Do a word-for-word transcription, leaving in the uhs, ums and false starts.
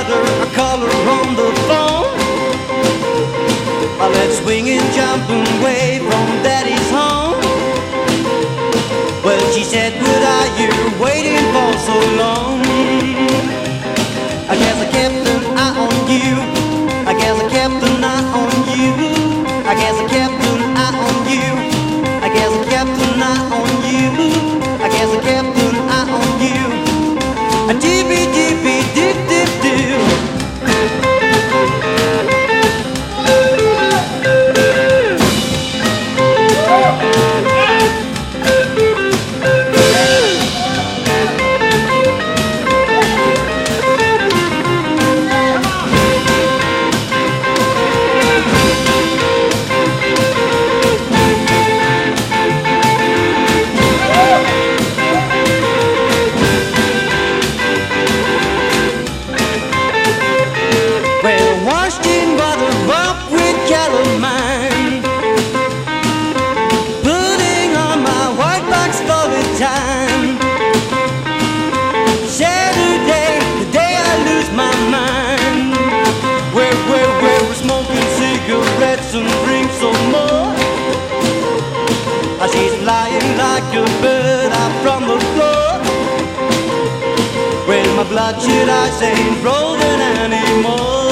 butter, I call her on the phone. Let's swing and jump away from Daddy's home. Well, she said, what are you waiting for so long? I guess I kept an eye on you. I guess I kept an eye on you. I guess I kept an eye on you. I guess I kept an eye on you. I guess I kept an eye on you. A dibby dibby dip dip dip. Time. Saturday, the day I lose my mind. Where, where, where we're smoking cigarettes and drink some more. She's lying like a bird out from the floor. Well, my bloodshot eyes ain't rolling anymore.